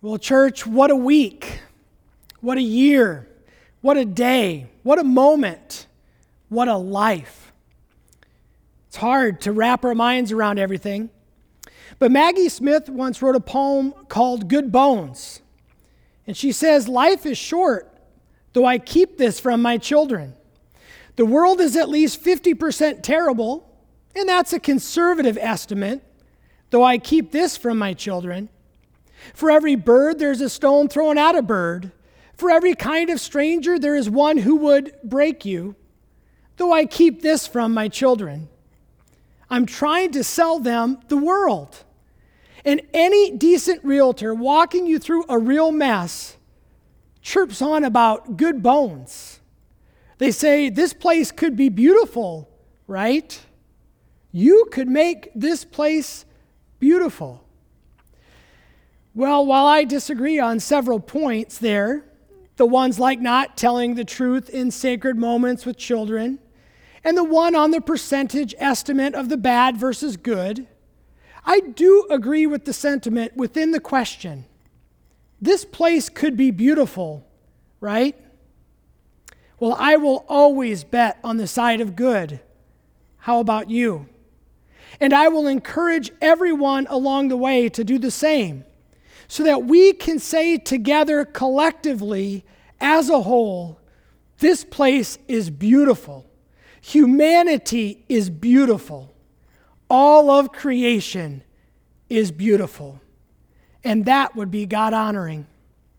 Well, church, what a week, what a year, what a day, what a moment, what a life. It's hard to wrap our minds around everything. But Maggie Smith once wrote a poem called Good Bones. And she says, life is short, though I keep this from my children. The world is at least 50% terrible, and that's a conservative estimate, though I keep this from my children. For every bird, there's a stone thrown at a bird. For every kind of stranger, there is one who would break you, though I keep this from my children. I'm trying to sell them the world. And any decent realtor walking you through a real mess chirps on about good bones. They say, this place could be beautiful, right? You could make this place beautiful. Well, while I disagree on several points there, the ones like not telling the truth in sacred moments with children, and the one on the percentage estimate of the bad versus good, I do agree with the sentiment within the question. This place could be beautiful, right? Well, I will always bet on the side of good. How about you? And I will encourage everyone along the way to do the same, so that we can say together collectively as a whole, this place is beautiful. Humanity is beautiful. All of creation is beautiful. And that would be God-honoring.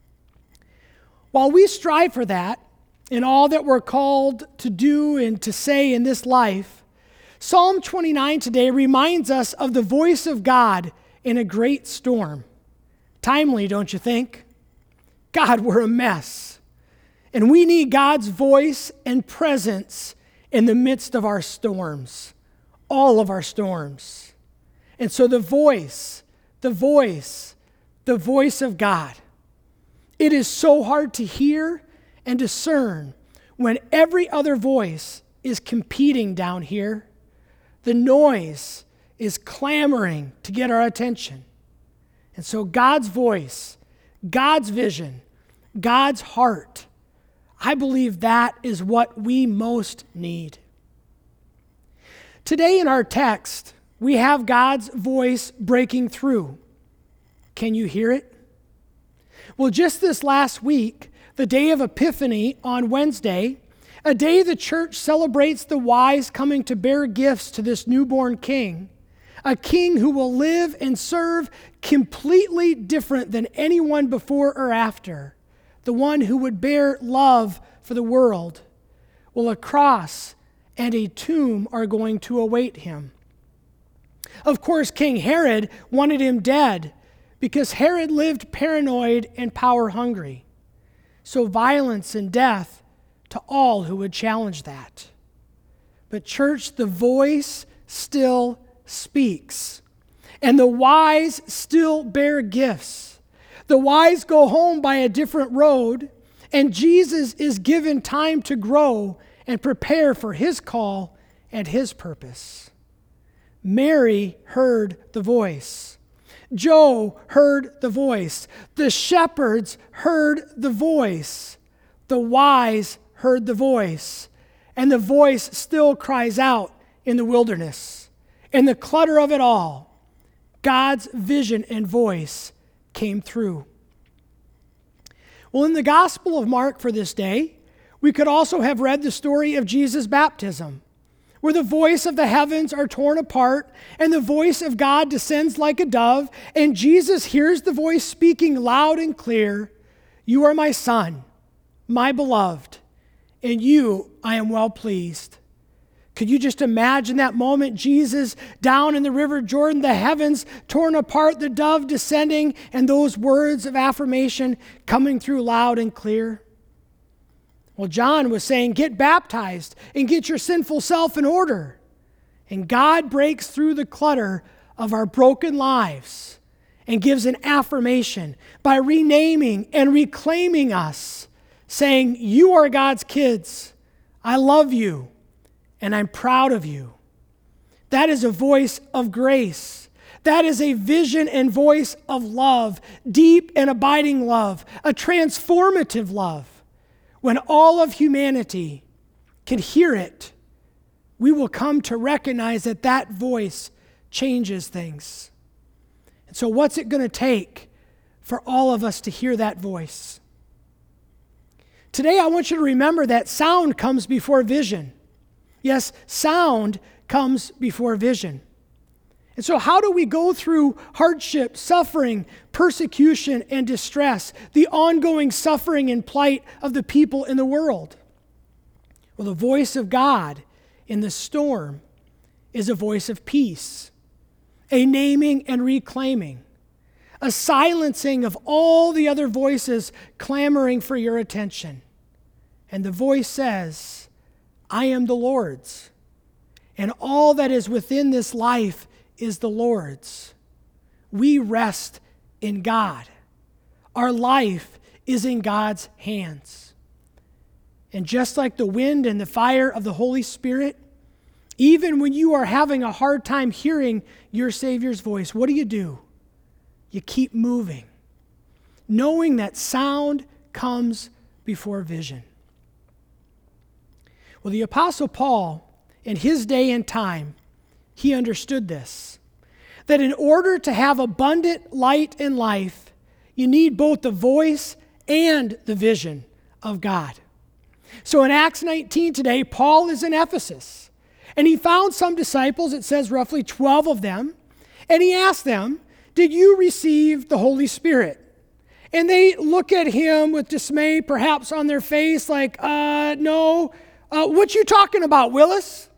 While we strive for that in all that we're called to do and to say in this life, Psalm 29 today reminds us of the voice of God in a great storm. Timely, don't you think? God, we're a mess. And we need God's voice and presence in the midst of our storms, all of our storms. And so the voice of God. It is so hard to hear and discern when every other voice is competing down here. The noise is clamoring to get our attention. And so God's voice, God's vision, God's heart, I believe that is what we most need. Today in our text, we have God's voice breaking through. Can you hear it? Well, just this last week, the day of Epiphany on Wednesday, a day the church celebrates the wise coming to bear gifts to this newborn king, a king who will live and serve completely different than anyone before or after, the one who would bear love for the world. Well, a cross and a tomb are going to await him. Of course, King Herod wanted him dead because Herod lived paranoid and power hungry. So violence and death to all who would challenge that. But church, the voice still speaks. And the wise still bear gifts. The wise go home by a different road, and Jesus is given time to grow and prepare for his call and his purpose. Mary heard the voice. Joe heard the voice. The shepherds heard the voice. The wise heard the voice. And the voice still cries out in the wilderness. In the clutter of it all, God's vision and voice came through. Well, in the Gospel of Mark for this day, we could also have read the story of Jesus' baptism, where the voice of the heavens are torn apart and the voice of God descends like a dove, and Jesus hears the voice speaking loud and clear, "You are my son, my beloved, in you I am well pleased." Could you just imagine that moment, Jesus down in the River Jordan, the heavens torn apart, the dove descending, and those words of affirmation coming through loud and clear? Well, John was saying, get baptized and get your sinful self in order. And God breaks through the clutter of our broken lives and gives an affirmation by renaming and reclaiming us, saying, you are God's kids. I love you. And I'm proud of you. That is a voice of grace. That is a vision and voice of love, deep and abiding love, a transformative love. When all of humanity can hear it, we will come to recognize that that voice changes things. And so what's it going to take for all of us to hear that voice? Today, I want you to remember that sound comes before vision. Yes, sound comes before vision. And so how do we go through hardship, suffering, persecution, and distress, the ongoing suffering and plight of the people in the world? Well, the voice of God in the storm is a voice of peace, a naming and reclaiming, a silencing of all the other voices clamoring for your attention. And the voice says, I am the Lord's, and all that is within this life is the Lord's. We rest in God. Our life is in God's hands. And just like the wind and the fire of the Holy Spirit, even when you are having a hard time hearing your Savior's voice, what do? You keep moving, knowing that sound comes before vision. Well, the Apostle Paul, in his day and time, he understood this, that in order to have abundant light in life, you need both the voice and the vision of God. So in Acts 19 today, Paul is in Ephesus, and he found some disciples, it says roughly 12 of them, and he asked them, did you receive the Holy Spirit? And they look at him with dismay, perhaps on their face, like, no. What you talking about, Willis?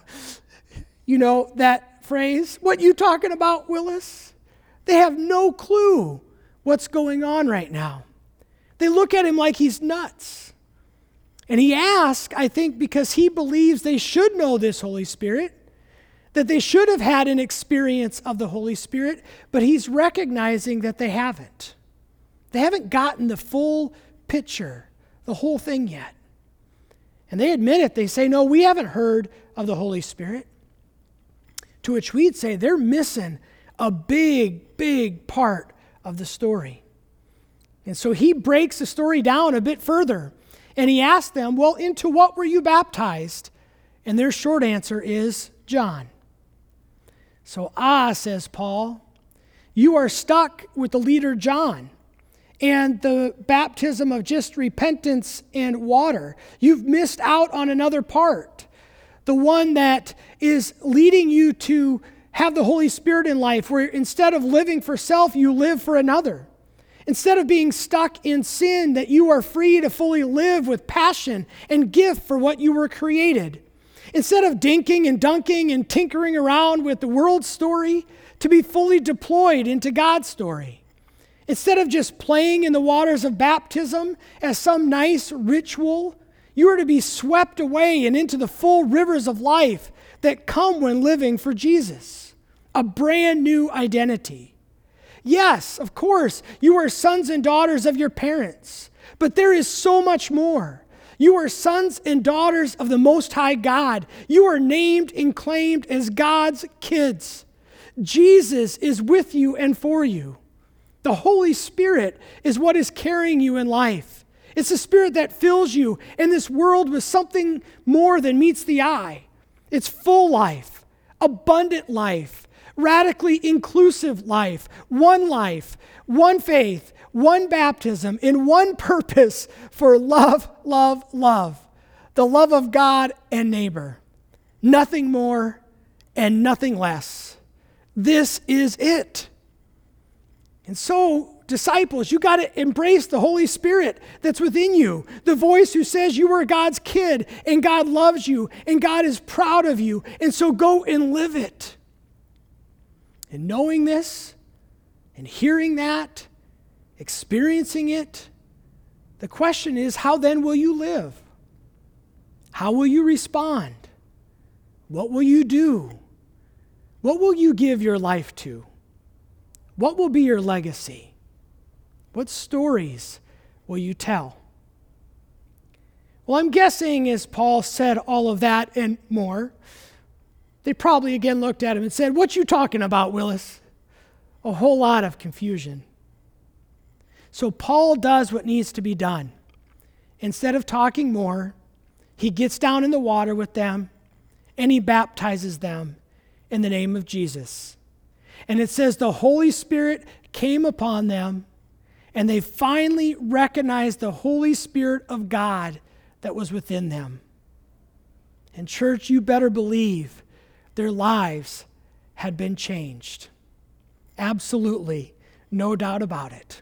You know that phrase? What you talking about, Willis? They have no clue what's going on right now. They look at him like he's nuts. And he asks, I think, because he believes they should know this Holy Spirit, that they should have had an experience of the Holy Spirit, but he's recognizing that they haven't. They haven't gotten the full picture, the whole thing yet. And they admit it. They say, no, we haven't heard of the Holy Spirit. To which we'd say they're missing a big, big part of the story. And so he breaks the story down a bit further. And he asks them, well, into what were you baptized? And their short answer is John. So, says Paul, you are stuck with the leader John and the baptism of just repentance and water. You've missed out on another part, the one that is leading you to have the Holy Spirit in life, where instead of living for self, you live for another. Instead of being stuck in sin, that you are free to fully live with passion and gift for what you were created. Instead of dinking and dunking and tinkering around with the world's story, to be fully deployed into God's story. Instead of just playing in the waters of baptism as some nice ritual, you are to be swept away and into the full rivers of life that come when living for Jesus. A brand new identity. Yes, of course, you are sons and daughters of your parents, but there is so much more. You are sons and daughters of the Most High God. You are named and claimed as God's kids. Jesus is with you and for you. The Holy Spirit is what is carrying you in life. It's the Spirit that fills you in this world with something more than meets the eye. It's full life, abundant life, radically inclusive life, one faith, one baptism, in one purpose for love, love, love. The love of God and neighbor. Nothing more and nothing less. This is it. And so, disciples, you got to embrace the Holy Spirit that's within you. The voice who says you are God's kid and God loves you and God is proud of you. And so go and live it. And knowing this and hearing that, experiencing it, the question is, how then will you live? How will you respond? What will you do? What will you give your life to? What will be your legacy? What stories will you tell? Well, I'm guessing as Paul said all of that and more, they probably again looked at him and said, what you talking about, Willis? a whole lot of confusion. So Paul does what needs to be done. Instead of talking more, he gets down in the water with them and he baptizes them in the name of Jesus. And it says the Holy Spirit came upon them and they finally recognized the Holy Spirit of God that was within them. And church, you better believe their lives had been changed. Absolutely, no doubt about it.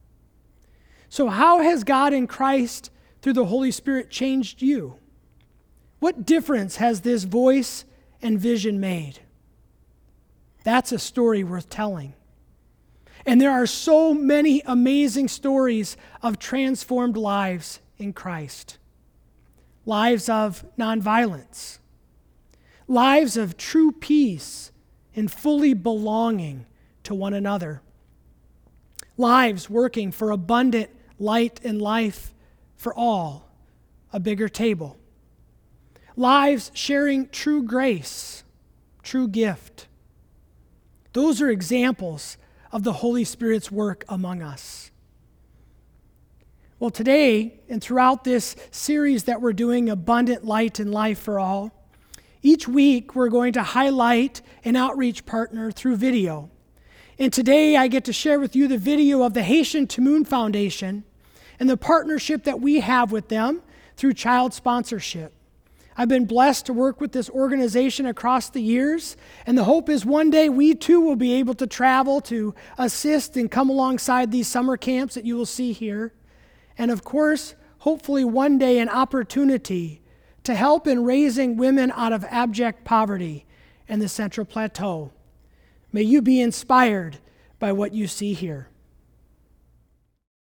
So how has God in Christ through the Holy Spirit changed you? What difference has this voice and vision made? That's a story worth telling. And there are so many amazing stories of transformed lives in Christ. Lives of nonviolence. Lives of true peace and fully belonging to one another. Lives working for abundant light and life for all, a bigger table. Lives sharing true grace, true gift. Those are examples of the Holy Spirit's work among us. Well, today and throughout this series that we're doing, Abundant Light and Life for All, each week we're going to highlight an outreach partner through video. And today I get to share with you the video of the Haitian Tamoun Foundation and the partnership that we have with them through child sponsorship. I've been blessed to work with this organization across the years, and the hope is one day we too will be able to travel to assist and come alongside these summer camps that you will see here. And of course, hopefully one day an opportunity to help in raising women out of abject poverty in the Central Plateau. May you be inspired by what you see here.